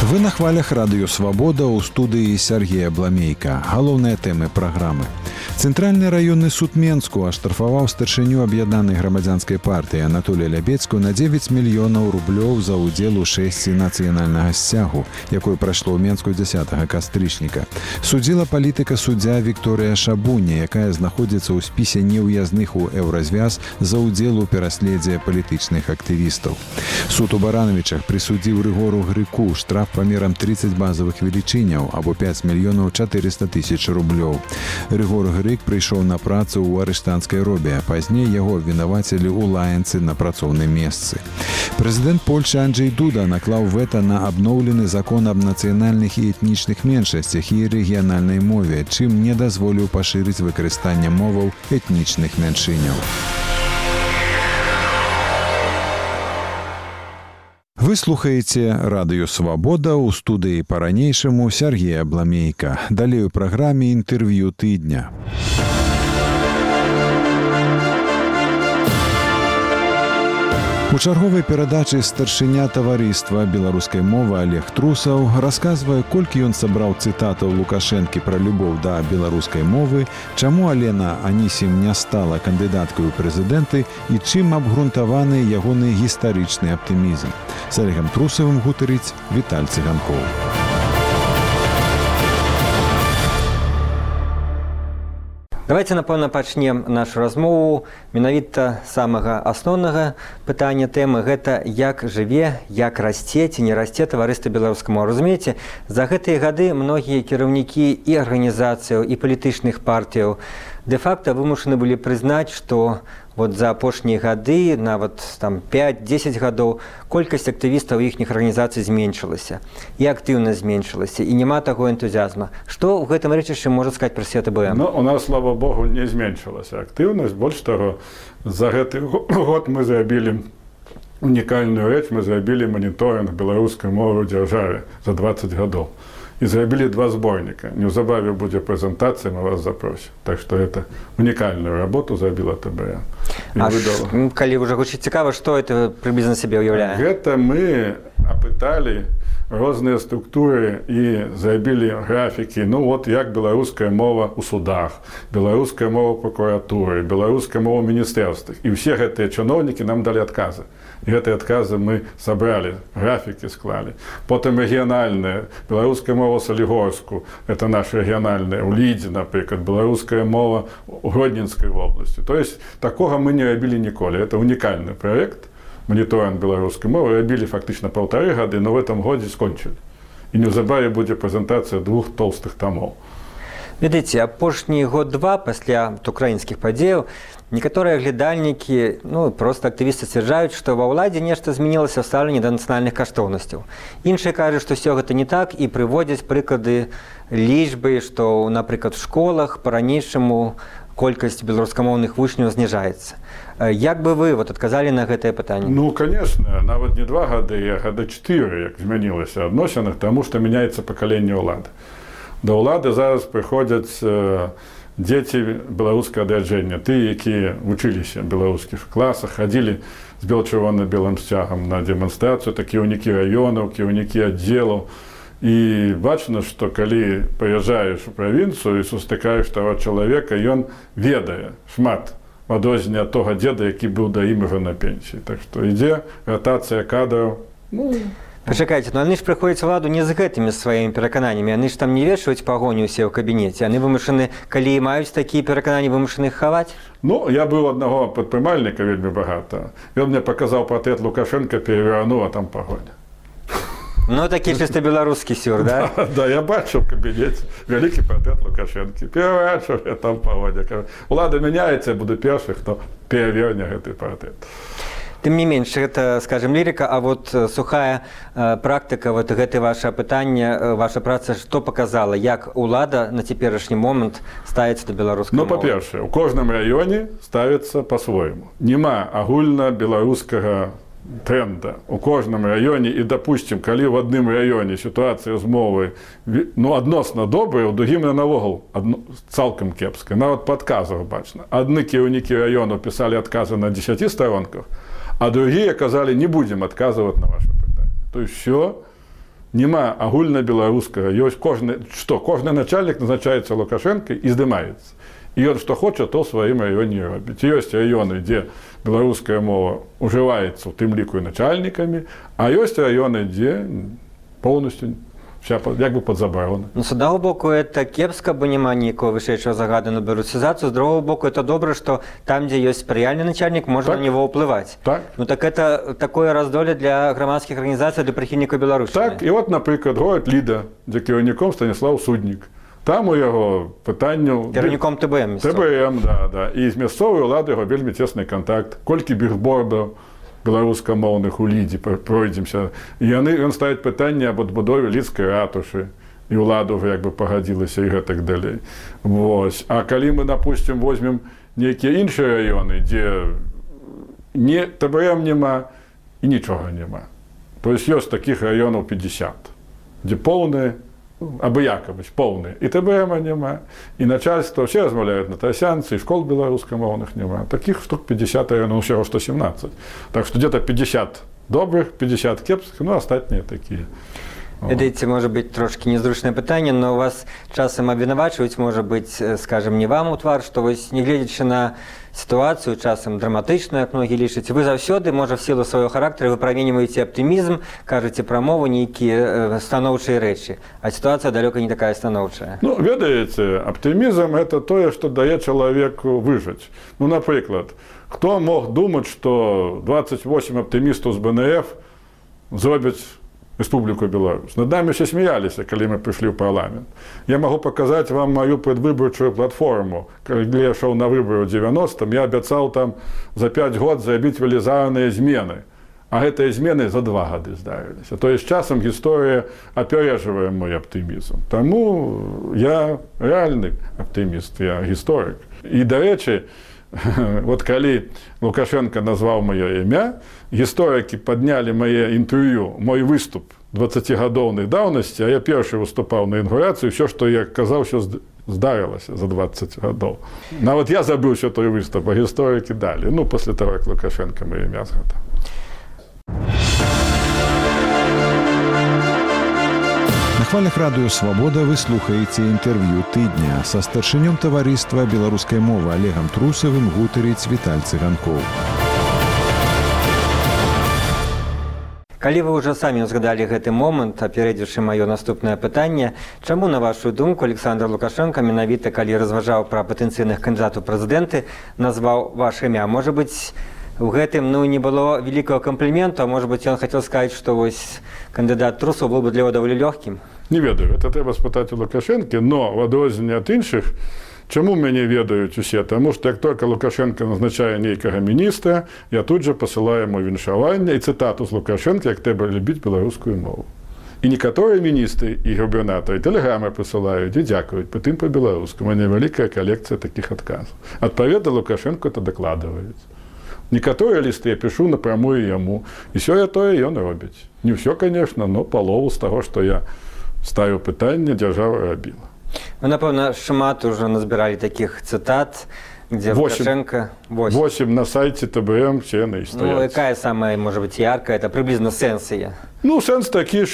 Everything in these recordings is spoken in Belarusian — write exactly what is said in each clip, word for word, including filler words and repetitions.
Вы на хвалях радыё «Свабода» ў студыі Сергея Бламейка. Галоўныя тэмы праграмы. Цэнтральны раённы суд Менску аштрафаваў старшыню аб'яднанай грамадзянскай партыі Анатолія Лябецкую на дзевяць мільёнаў рублёў за ўдзел у шэсці нацыянальнага сцягу, якое прайшло ў Менску дзясятага кастрычніка. Судзіла палітыка суддзя Вікторыя Шабуня, якая знаходзіцца ў спісе неўязных у Еўразвяз за ўдзел у пераследзе палітычных актывістаў. Суд у Барановичах прысудзіў Рыгору Грыку штраф памерам тридцать базовых велічыняў або пяць мільёнаў чатырыста тысяч рублёў. Рыгор Грык прыйшоў на працу ў арыштанцкай робе, а пазней яго абвінавацілі ў лаянцы на працоўным месцы. Прэзідэнт Польшчы Анджэй Дуда наклаў вэта на абноўлены закон аб нацыянальных і этнічных меншасцях і рэгіянальнай мове, чым не дазволіў пашырыць выкарыстанне моваў этнічных меншыняў. Вы слухаеце радыё «Свабода» ў студыі па-ранейшаму Сергея Бламейка. Далей у праграме інтэрв'ю тыдня. У чарговай перадачы старшыня таварыства беларускай мовы Олег Трусаў расказвае, колькі ён сабраў цытатаў Лукашэнкі пра любоў да беларускай мовы, чаму Алена Анісім не стала кандыдаткай у прэзідэнты і чым абгрунтаваны ягоны гістарычны аптымізм. З Олегам Трусавым гутарыць Віталь Цыганкоў. Давайте, напэўна, пачнем нашу размову менавіта самага асноўнага пытання тэмы. Гэта як жыве, як расце ці не расце таварыства беларускай мовы. Разумееце, за гэтыя гады многія кіраўнікі і арганізацыяў, і палітычных партыяў дэ-факта вымушаны былі прызнаць, што вот за апошнія гады, нават там пяць-дзесяць гадоў, колькасць актывістаў іхніх арганізацый зменшылася, і актыўнасць зменшылася, і няма таго энтузіазма. Што ў гэтым рэчышчы можа сказаць пра свет АБМ? Ну, у нас, слава Богу, не зменшылася актыўнасць. Больш таго, за гэты год мы зрабілі унікальную рэч, мы зрабілі маніторынг беларускай мовы ў дзяржаве за дваццаць гадоў. І зрабілі два зборніка. Неўзабаве будзе прэзентацыя, мы вас запросім. Так што гэта унікальную работу зрабіла ТБ. А ш... калі ўжо гучыць цікава, што это прыблізна сабе ўяўляе? Гэта мы апыталі розныя структуры і зрабілі графікі. Ну вот як беларуская мова ў судах, беларуская мова ў прокуратуры, беларуская мова ў міністэрствах. І ўсе гэтыя чыноўнікі нам далі адказы. І гэтыя адказы мы сабралі, графікі склалі. Потым рэгіянальная, беларуская мова ў Салігорску, это наша рэгіянальная, у Лідзе, напрыклад, беларуская мова ў Гродненскай вобласці. То есть такога мы не рабілі ніколі. Это унікальны праект, моніторинг беларускай мовы, рабілі фактычна паўтары гады, но в этом годзе скончылі. І неўзабаве будзе прэзентацыя двух толстых тамоў. Ведаеце, апошні год-два пасля украінскіх падзеяў некаторыя глядальнікі, ну, проста актывісты сцвярджаюць, што ва ўладзе нешта змянілася ў стаўленні да нацыянальных каштоўнасцяў. Іншыя кажуць, што ўсё гэта не так, і прыводзяць прыклады лічбы, што, напрыклад, у школах па-ранейшаму колькасць беларускамоўных вучняў зніжаецца. Як бы вы вот адказалі на гэтае пытанне? Ну, конечно, нават не два гады, а гады чатыры, як змянілася адносінах, таму што мяняецца пакаленне ўлады. Да ўлады зараз прыходзяць э, дзеці беларускага адраджэння, тыя, якія вучыліся ў беларускіх класах, хадзілі з бел-чырвона-белым сцягам на дэманстрацыю, так кіраўнікі раёнаў, кіраўнікі аддзелаў. І бачна, што калі прыязджаеш у правінцыю і сустракаеш таго чалавека, ён ведае шмат в адрозненне ад того дзеда, які быў да ім ужо на пенсіі. Так што ідзе ратацыя кадраў. Ну, пачакайце, ну яны ж прыходзяць у ладу не з гэтымі сваімі перакананнямі, яны ж там не вешаюць пагоню ўсе ў кабінеце, яны вымушаны, калі маюць такія перакананні, вымушаны іх хаваць? Ну, я быў аднаго прадпрымальніка вельмі багата. Ён мне паказаў партрэт Лукашенка, перевернуў, а там пагоня. Ну, такі чыста беларускі сюр, да? Да, да, я бачыў у кабінеце вялікі партрэт Лукашэнкі. Перавачыў, я там пагоня. Улада мяняецца, я буду першы, хто пераверне гэты партрэт. Тым не менш, гэта, скажем, лірыка, а вот сухая э, практыка, вот гэта ваше пытанне, э, ваша праца, што паказала, як улада на цяперашні момант ставіцца да беларускай мовы? Ну, па-першае, у кожным раёне ставіцца па-свойму. Нема агульна беларускага тренда у кожным раёне, і, допустим, калі ў адным раёне сітуацыя з мовай ну, адносна добрая, у другім навогул цалкам кепская. Нават па адказах бачна. Адны кіраўнікі раёну пісалі адказы на дзесяці старонках, а другие казали, не будем отказывать на ваше питание. То есть все Няма агульнабеларускага. Ёсць кожны, што кожны начальнік назначаецца Лукашэнкай і здымаецца. І ён што хоча, то ў сваім раёне робіць. Ёсць раёны, дзе беларуская мова ўжываецца, у тым ліку і начальнікамі, а ёсць раёны, дзе поўнасцю вся як бы пад забароны. Ну, з одного боку, это кепска, бо няма ніякого вышэйшага загада на бюрократизацию, з другого боку, это добра, што там, дзе ёсць спрыяльны начальнік, можна так. на него ўплываць. Так. Ну так это такое раздоле для грамадскіх арганізацый, для прыхільнікаў беларушчыны. Так, і от, напрыклад, горад Ліда, дзе кіраўніком Станіслав Суднік. Там у яго пытанняў... Кіраўніком Тэ Бэ Эм. Тэ Бэ Эм, да, да. І з мясцовай улады яго вельмі цесны кантакт. Колькі бігбордаў беларускамоўных у Лідзе пройдземся. І яны, ён ставіць пытанне аб адбудове лідскай ратушы. І ўлада ўжо як бы пагадзілася і гэтак далей. Вось. А калі мы, допустим, возьмем нейкія іншыя раёны, дзе не Тэ Бэ Эм няма і нічога няма. То есть ёсць такіх раёнаў пятьдесят, дзе поўныя абыякавасць, поўныя. І Тэ Бэ Эма няма, і начальство, все размаўляюць на трасянцы, і школ беларускамоўных няма. Таких штук пятьдесят раёнаў, усяго сто семнадцать. Так што где-то пятьдесят добрых, пятьдесят кепскіх, ну, астатнія такія. Ведаеце, можа быць трошки незручнае пытанне, но у вас часам абвінавачваюць, можа быць, скажем, не вам у твар, што вось, не гледзячы на сітуацыю, часам драматычную, як многі лічаць, вы заўсёды, можа, в сілу свайго характара, вы праменьваеце аптымізм, кажаце пра мову нейкія станоўчыя рэчы, а сітуацыя далёка не такая станоўчая. Ну, ведаеце, аптымізм – это тое, што дае чалавеку выжыць. Ну, напрыклад, хто мог думаць, што двадцать восемь аптымістаў з Бэ Эн Эф зробяць Республику Беларусь. Над нами все смеялись, когда мы пришли в парламент. Я могу показать вам мою предвыборчую платформу. Когда я шел на выборы в девяностом, я обещал там за пять год забить велизарные измены. А эти измены за два года сдарились. То есть часом история опереживает мой оптимизм. Тому я реальный оптимист, я историк. И, до речи, вот когда Лукашенко назвал мое имя, историки подняли мое интервью, мой выступ двадцатигадовной давности, а я первый выступал на инаугурацию, все, что я сказал, все здарилось за двадцать годов. Но вот я забыл, что той выступ, а историки дали. Ну, после того, как Лукашенко мое имя згадав. На хвалях радыё «Свабода» вы слухаеце інтэрв'ю тыдня. Са старшынём таварыства беларускай мовы Олегам Трусавым гутарыць Віталь Цыганкоў. Калі вы ўжо самі узгадалі гэты момант, апярэдзіўшы маё наступнае пытанне, чаму, на вашу думку, Александр Лукашенко менавіта, калі разважаў пра патэнцыйных кандыдатаў у прэзідэнты, назваў ваше імя? Можа быць, у гэтым, ну, не было великого комплимента, а может быть, он хотел сказать, что вось кандидат Трусов был бы для его довольно легким? Не ведаю, это треба спытаць у Лукашенко, но в адрозненне ад іншых, чаму мяне ведаюць усе? Таму што як только Лукашенко назначае нейкага міністра, я тут же пасылаю яму віншаванне і цытату з Лукашенко, як трэба любіць беларускую мову. І некаторыя міністры і губернатары тэлеграмы прысылаюць і дзякуюць, прытым па-беларуску. У мяне вялікая калекцыя такіх адказаў. Адпаведна, Лукашенко это дакладваюць. Некаторыя лісты я пишу напрямую яму, і сёе-тое ён робіць. Не ўсё, конечно, но палову з таго, што я ставіў пытанне, дзяржава рабіла. Вы, напэўна, шмат ужо назбіралі такіх цытат, где Лукашенко... восемь на сайте Тэ Бэ Эм, все яны стаяць. Ну, якая самая, может быть, яркая, это приблизно сэнсія? Ну, сэнс такі,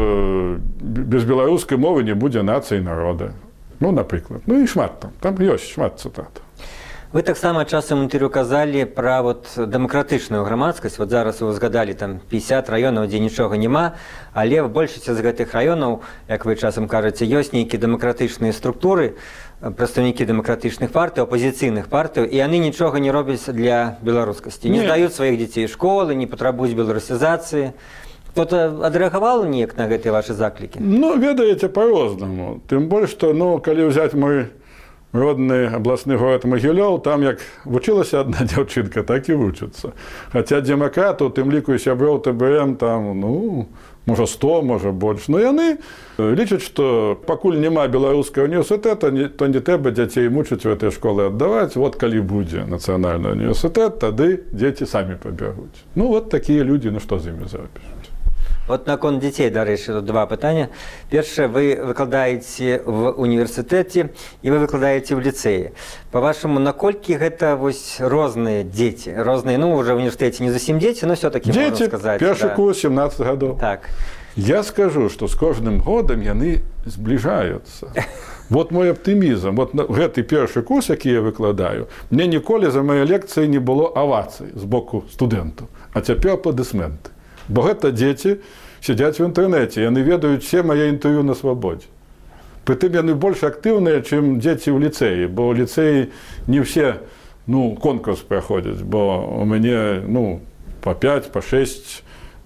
што без беларускай мовы не будзе нацыі народа. Ну, напрыклад. Ну, і шмат там. Там ёсць шмат цытат. Вы таксама часам інтэрв'ю казалі пра вот дэмакратычную грамадскасць. Вот зараз вы згадалі там пятьдесят раёнаў, дзе нічога няма, але в большасці з гэтых раёнаў, як вы часам кажаце, ёсць нейкія дэмакратычныя структуры, прадстаўнікі дэмакратычных партый, апозіцыйных партый, і яны нічога не робяць для беларускасці. Не здаюць сваіх дзяцей школы, не патрабуюць беларусізацыі. Кто-то адрэагаваў неяк на гэтыя вашы заклікі? Ну, ведаеце, па-рознаму. Тым больш, што, ну, калі ўзяць мой родны абласны горад Магілёў, там як вучылася адна дзяўчынка, так і вучыцца. Хаця дэмакратаў, тым ліку і сяброў Тэ Бэ Эм, там, ну, можа сто, можа больш. Но яны лічаць, што пакуль няма беларускага універсітэта, то не трэба дзяцей мучыць у гэтай школы аддаваць. Вот калі будзе нацыянальны універсітэт, тады дзеці самі пабягуць. Ну, вот такія людзі, ну што з імі зробіш? Вот наконт дзяцей, дарэчы, тут два пытання. Першае, вы выкладаеце в універсітэце і вы выкладаеце в ліцэі. Па-вашаму, наколькі гэта вось розныя дзеці? Розныя, ну, уже в універсітэце не зусім дзеці, но все-таки можна сказаць. Дзеці, першы курс, семнадцать гадоў. Так. Я скажу, што з кожным годам яны збліжаюцца. Вот мой аптымізм. Вот гэты першы курс, які я выкладаю, мне ніколі за мае лекцыі не было авацый з боку студэнтаў, а цяпер апладысменты. Бо гэта дзеці сядзяць в інтэрнэце, яны ведаюць все мае інтэрв'ю на свабодзе. Прытым яны больш актыўныя, чым дзеці ў ліцэі, бо ў ліцэі не ўсе ну, конкурс праходзяць, бо у мяне ну, па пяць, па шэсць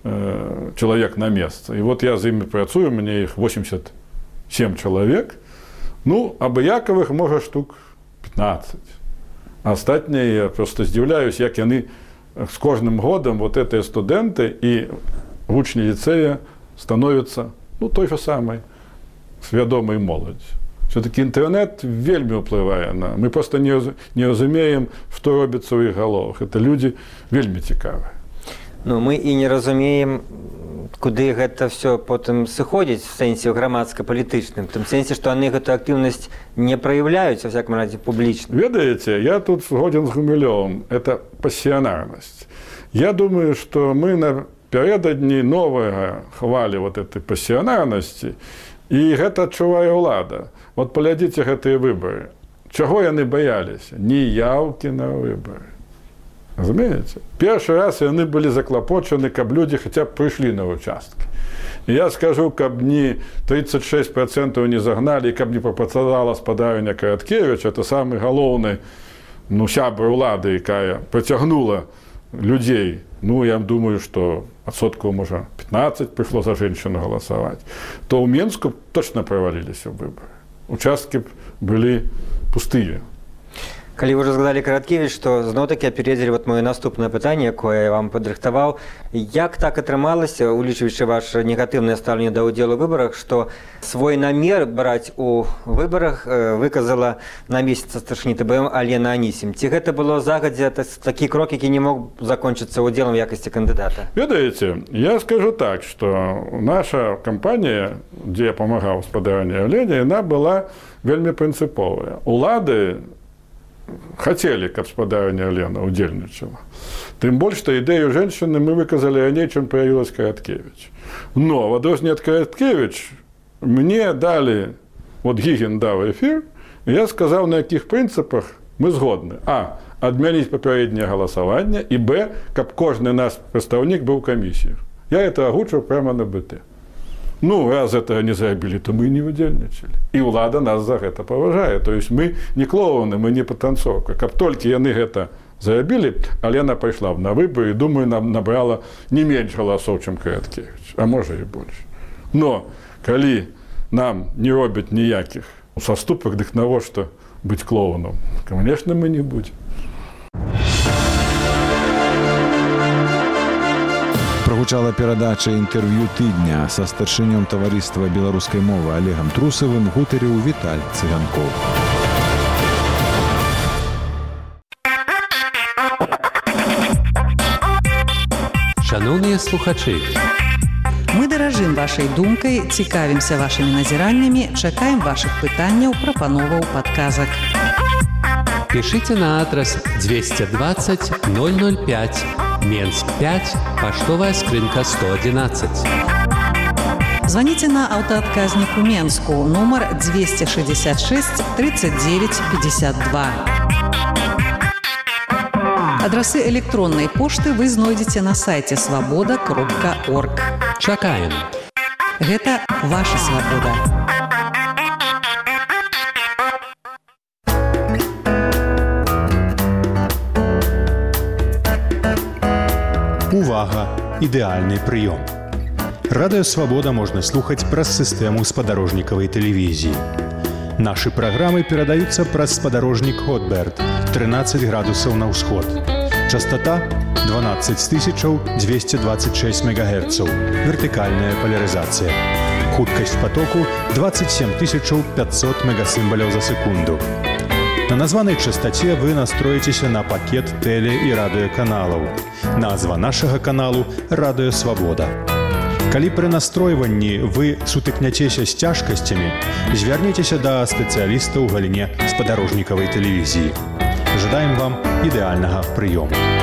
э, чалавек на месца. І вот я з імі працую, у мяне іх восемьдесят семь чалавек, ну, абыякавых, можа, штук пятнадцать. А астатнія, я просто здзіўляюсь, як яны з кожным годам, вот гэтыя студэнты і вучні ліцэя становяцца, ну, той же самай свядомай моладзі. Все-таки інтэрнэт вельмі ўплывае на... Мы просто не, не разумеем, што робіцца ў іх галовах. Это людзі вельмі цікавыя. Ну, мы і не разумеем, куды гэта все потым сыходзіць в сэнсе грамадска-палітычным, в тым сэнсе, што яны гэту актыўнасць не праяўляюць, во всяком разе, публічна. Ведаеце, я тут згоден з Гумілёвым. Это пассіянарнасць. Я думаю, што мы напярэдадні новага хвалі вот этой пассіянарнасці, і гэта адчувае ўлада. Вот паглядзіце гэтыя выбары. Чаго яны баяліся? Ніяўкі на выбары. Разумееце? Першы раз яны былі заклапочаны, каб людзі хаця б прыйшлі на участкі. І я скажу, каб не тридцать шесть процентов не загналі, каб не прапрацавала спадарня Караткевіч, это самы галоўны ну, сябр улады, якая прыцягнула людзей. Ну, я думаю, што адсоткаў, можа, пятнадцать прыйшло за женщину галасаваць. То ў Менску точно праваліліся выбары. Участкі былі пустыя. Калі вы разгадалі Караткевіч, то зноў-такі апередзілі вот моё наступнае пытанне, якое я вам падрыхтаваў. Як так атрымалася, улічваючы ваше негатыўнае стаўленне да ўдзелу ў выбарах, што свой намер браць у выбарах выказала намесніца старшыні Тэ Бэ Эм Алена Анісім? Ці гэта было загадзя такі крок, які не мог закончыцца ўдзелам в якасці кандыдата? Ведаеце, я скажу так, што наша кампанія, дзе я памагаў спадарні Алене, яна была вельмі прынцыповая. Улады хотели, каб спадарня Алена удзельнічала. Тым больш, што ідэю женщины мы выказалі раней, чым праявілась Караткевіч. Но, в адрозненне ад Караткевіч, мне далі, вот Гігін даў эфір, і я сказаў, на якіх прынцыпах мы згодны. А, адмяніць папярэдняе галасаванне, і Б, каб кожны наш прадстаўнік быў у камісіях. Я это агучыў прямо на Бэ Тэ. Ну, раз этого не зрабілі, то мы не удзельнічалі. І ўлада нас за гэта паважае. То есть мы не клоуны, мы не патанцоўка. Каб толькі яны гэта зрабілі, Алена пайшла на выбары, і, думаю, нам набрала не менш галасоў, чым Караткевіч, а можа і больш. Но, калі нам не робяць ніякіх саступак, дык навошта быць клоунам? Конечно, мы не будзем. Прогучала перадача інтэрв'ю тыдня са старшынём таварыства беларускай мовы Олегам Трусавым, гутарыў Віталь Цыганкоў. Шановныя слухачы, мы даражым вашай думкай, цікавімся вашымі назіраннямі, чакаем вашых пытанняў, прапановаў, падказак. Пишите на адрес двести двадцать ноль ноль пять, Менск пять, поштовая скрынка сто одиннадцать. Звоните на аўтаадказнік у Менску, нумар двести шестьдесят шесть тридцать девять пятьдесят два. Адрасы электроннай пошты вы знойдзеце на сайце свабода кропка орг. Чакаем. Гэта ваша свабода. Увага! Ідэальны прыём. Радыё Свабода можна слухаць праз сістэму спадарожнікавай тэлевізіі. Нашы праграмы перадаюцца праз спадарожнік Хотберт, тринадцать градусаў на ўсход. Частота дванадцать тысяч двести двадцать шесть мегагерцаў. Вертыкальная поляризація. Хуткасць потоку двадцать семь тысяч пятьсот мегасімбаляў за секунду. На названай частоце вы настроіцеся на пакет тэле- і радыёканалаў. Назва нашага каналу «Радыё Свабода». Калі пры настройванні вы сутыкняцеся з цяжкасцямі, звярніцеся да спецыяліста ў галіне спадарожнікавай тэлевізіі. Жадаем вам ідэальнага прыёму.